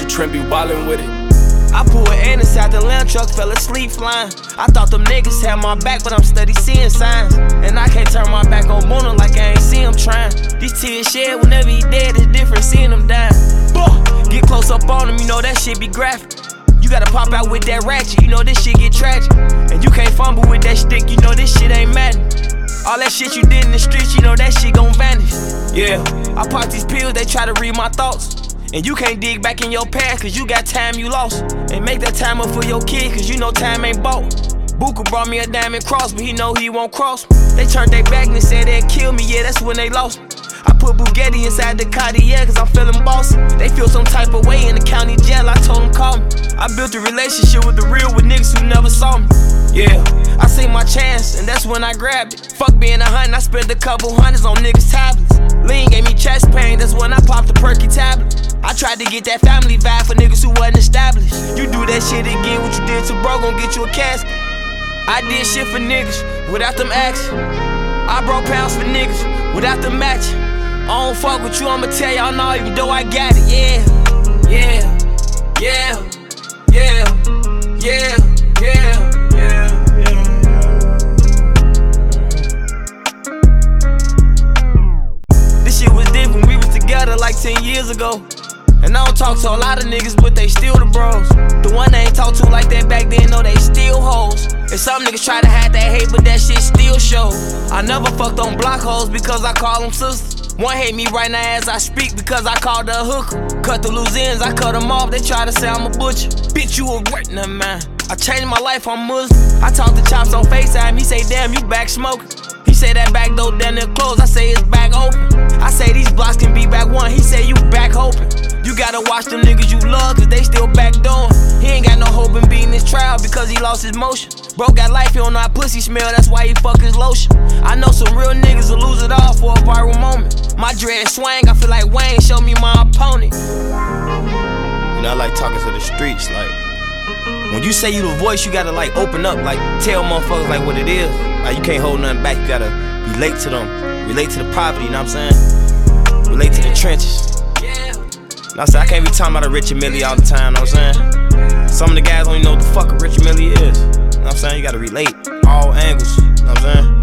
Trent be wildin' with it. I pulled in inside the lamb truck, fell asleep flying. I thought them niggas had my back, but I'm steady seeing signs. And I can't turn my back on Bono like I ain't see him trying. These tears shed whenever he dead, it's different seeing him dying. Get close up on him, you know that shit be graphic. You gotta pop out with that ratchet, you know this shit get tragic. And you can't fumble with that stick, you know this shit ain't madden. All that shit you did in the streets, you know that shit gon' vanish. Yeah, I pop these pills, they try to read my thoughts. And you can't dig back in your past, cause you got time you lost. And make that time up for your kid, cause you know time ain't bought. Buka brought me a diamond cross, but he know he won't cross me. They turned their back and they said they'd kill me, yeah, that's when they lost me. I put Bugatti inside the Cartier, cause I'm feeling bossy. They feel some type of way in the county jail, I told them call me. I built a relationship with the real, with niggas who never saw me. Yeah, I seen my chance, and that's when I grabbed it. Fuck being a huntin', I spent a couple hundreds on niggas' tablets. Lean gave me chest pain, that's when I popped the perky tablet. I tried to get that family vibe for niggas who wasn't established. You do that shit again, what you did to bro gon' get you a casket. I did shit for niggas without them action. I broke pounds for niggas without them matching. I don't fuck with you, I'ma tell y'all now, even though I got it. Yeah, yeah, yeah, yeah, yeah, yeah, yeah, yeah. This shit was different, we was together like 10 years ago. And I don't talk to a lot of niggas, but they still the bros. The one they ain't talk to like that back then, know they still hoes. And some niggas try to hide that hate, but that shit still show. I never fucked on block hoes because I call them sisters. One hate me right now as I speak because I called her a hooker. Cut the loose ends, I cut them off, they try to say I'm a butcher. Bitch, you a great nah, man. I changed my life, I'm Muslim. I talked to Chops on FaceTime, he say, damn, you back smoking. He say that back door down there closed, I say it's back open. I say these blocks can be back one, he say you back hoping. You gotta watch them niggas you love, cause they still back doing. He ain't got no hope in beating this trial because he lost his motion. Bro got life, he don't know how pussy smell, that's why he fuck his lotion. I know some real niggas will lose it all for a viral moment. My dread swang, I feel like Wayne, show me my opponent. You know, I like talking to the streets, like when you say you the voice, you gotta like open up, like tell motherfuckers like what it is. Like you can't hold nothing back, you gotta relate to them, relate to the poverty, you know what I'm saying? Relate to the trenches. I said I can't be talking about a Richard Mille all the time, know what I'm saying? Some of the guys don't even know what the fuck a Richard Mille is. You know what I'm saying? You gotta relate all angles, you know what I'm saying?